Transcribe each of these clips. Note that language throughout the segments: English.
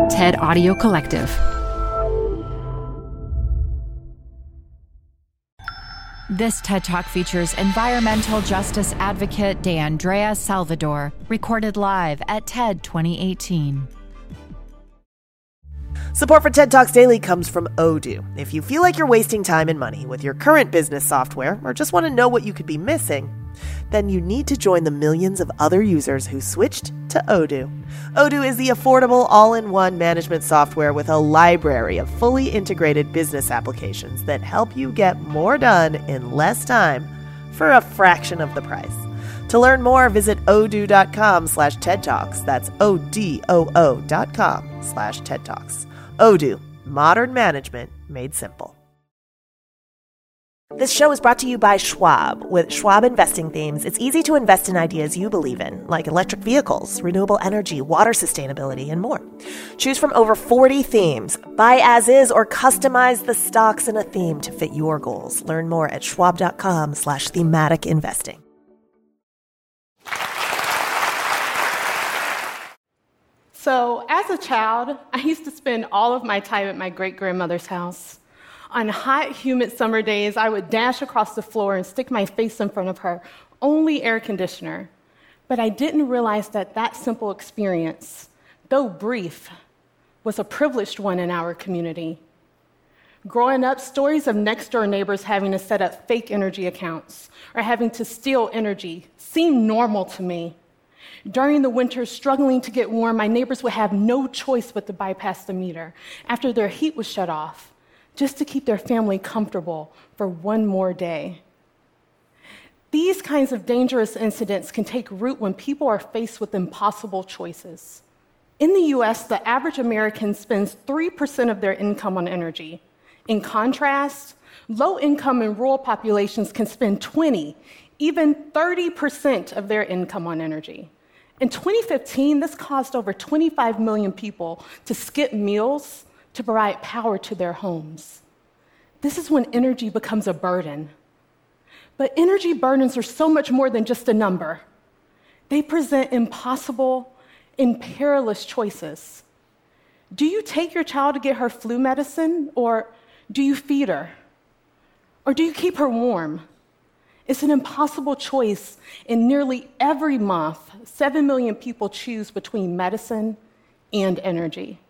TED Audio Collective. This TED Talk features environmental justice advocate DeAndrea Salvador, recorded live at TED 2018. Support for TED Talks Daily comes from Odoo. If you feel like you're wasting time and money with your current business software or just want to know what you could be missing, then you need to join the millions of other users who switched to Odoo. Odoo is the affordable all-in-one management software with a library of fully integrated business applications that help you get more done in less time for a fraction of the price. To learn more, visit odoo.com/TED Talks. That's ODOO.com/TED Talks. Odoo, modern management made simple. This show is brought to you by Schwab. With Schwab investing themes, it's easy to invest in ideas you believe in, like electric vehicles, renewable energy, water sustainability, and more. Choose from over 40 themes. Buy as is or customize the stocks in a theme to fit your goals. Learn more at schwab.com/thematic investing. So, as a child, I used to spend all of my time at my great-grandmother's house. On hot, humid summer days, I would dash across the floor and stick my face in front of her only air conditioner. But I didn't realize that that simple experience, though brief, was a privileged one in our community. Growing up, stories of next-door neighbors having to set up fake energy accounts or having to steal energy seemed normal to me. During the winter, struggling to get warm, my neighbors would have no choice but to bypass the meter after their heat was shut off, just to keep their family comfortable for one more day. These kinds of dangerous incidents can take root when people are faced with impossible choices. In the US, the average American spends 3% of their income on energy. In contrast, low-income and rural populations can spend 20, even 30% of their income on energy. In 2015, this caused over 25 million people to skip meals to provide power to their homes. This is when energy becomes a burden. But energy burdens are so much more than just a number. They present impossible and perilous choices. Do you take your child to get her flu medicine, or do you feed her? Or do you keep her warm? It's an impossible choice, and nearly every month, 7 million people choose between medicine and energy.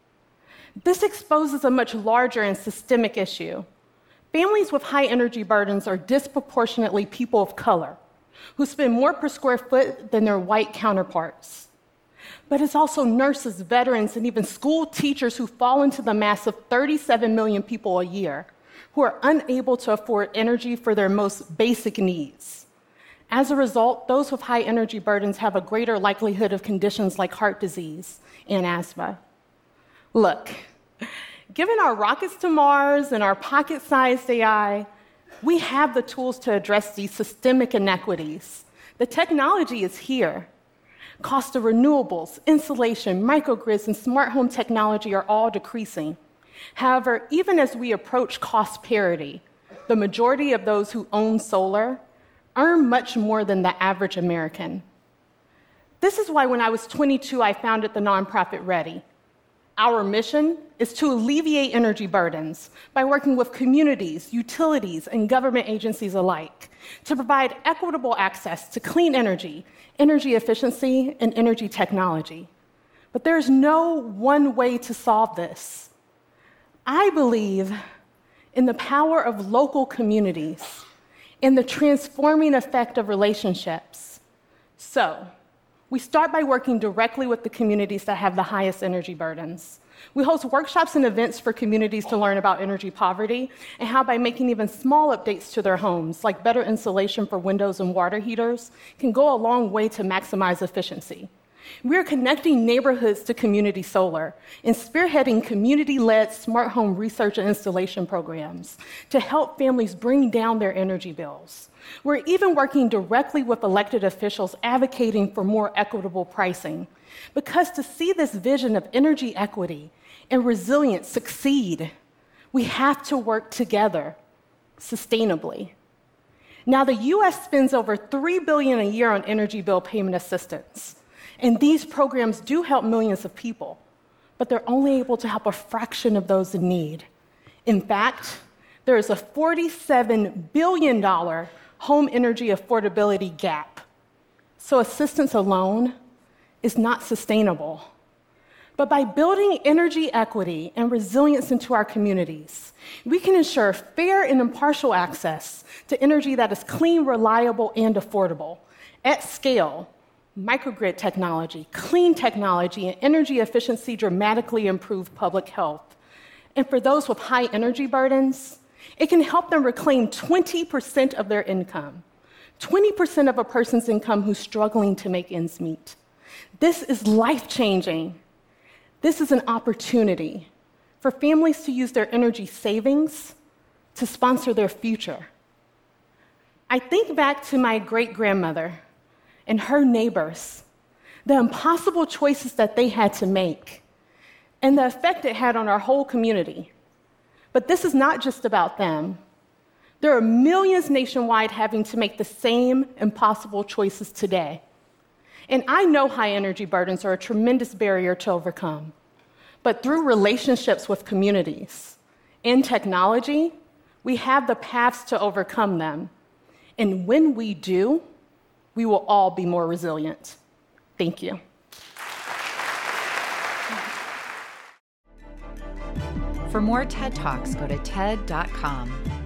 This exposes a much larger and systemic issue. Families with high energy burdens are disproportionately people of color, who spend more per square foot than their white counterparts. But it's also nurses, veterans, and even school teachers who fall into the mass of 37 million people a year, who are unable to afford energy for their most basic needs. As a result, those with high energy burdens have a greater likelihood of conditions like heart disease and asthma. Look, given our rockets to Mars and our pocket-sized AI, we have the tools to address these systemic inequities. The technology is here. Cost of renewables, insulation, microgrids, and smart home technology are all decreasing. However, even as we approach cost parity, the majority of those who own solar earn much more than the average American. This is why when I was 22, I founded the nonprofit Ready. Our mission is to alleviate energy burdens by working with communities, utilities, and government agencies alike to provide equitable access to clean energy, energy efficiency, and energy technology. But there's no one way to solve this. I believe in the power of local communities and the transforming effect of relationships. So, we start by working directly with the communities that have the highest energy burdens. We host workshops and events for communities to learn about energy poverty and how by making even small updates to their homes, like better insulation for windows and water heaters, can go a long way to maximize efficiency. We are connecting neighborhoods to community solar and spearheading community-led smart home research and installation programs to help families bring down their energy bills. We're even working directly with elected officials advocating for more equitable pricing, because to see this vision of energy equity and resilience succeed, we have to work together sustainably. Now, the U.S. spends over $3 billion a year on energy bill payment assistance. And these programs do help millions of people. but they're only able to help a fraction of those in need. In fact, there is a $47 billion home energy affordability gap. So assistance alone is not sustainable. But by building energy equity and resilience into our communities, we can ensure fair and impartial access to energy that is clean, reliable, and affordable. At scale, microgrid technology, clean technology, and energy efficiency dramatically improve public health. And for those with high energy burdens, it can help them reclaim 20% of their income, 20% of a person's income who's struggling to make ends meet. This is life-changing. This is an opportunity for families to use their energy savings to sponsor their future. I think back to my great-grandmother and her neighbors, the impossible choices that they had to make, and the effect it had on our whole community. But this is not just about them. There are millions nationwide having to make the same impossible choices today. And I know high energy burdens are a tremendous barrier to overcome. But through relationships with communities and technology, we have the paths to overcome them. And when we do, we will all be more resilient. Thank you. For more TED Talks, go to TED.com.